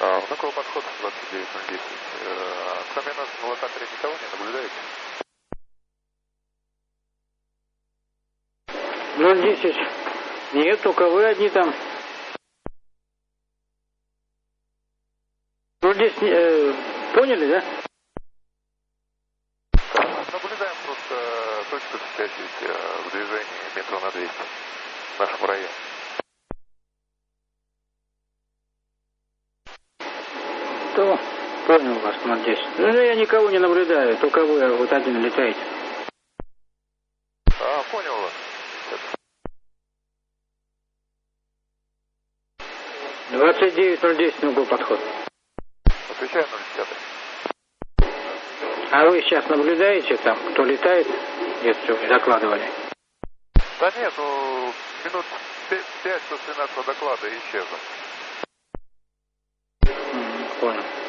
Такой подход 29.010. Кроме нас на локаторе никого не наблюдаете? 010. Нет, только вы одни там. 010, поняли, да? Наблюдаем просто точку связи в движении метро на 200 в нашем районе. То, понял вас, 010. Ну, я никого не наблюдаю, только вы вот один летаете. Понял вас. 29.010 был подход. Отвечаю 010. А вы сейчас наблюдаете там, кто летает, если вы докладывали? Да нет, минут 5 после нашего доклада исчезло. Понял.